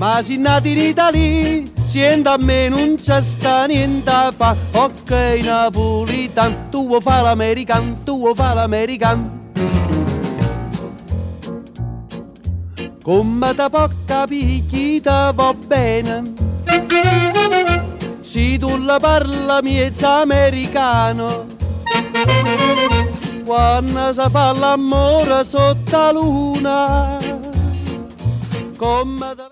Ma si nati in Italia, siente a me non c'è sta niente a fa. Ok napolitan, tu vuoi fa l'american, tu vuoi fa l'american. Come te può capire chi te va bene? Se tu la parla miezza americano, quando si fa l'amore sotto la luna, come te...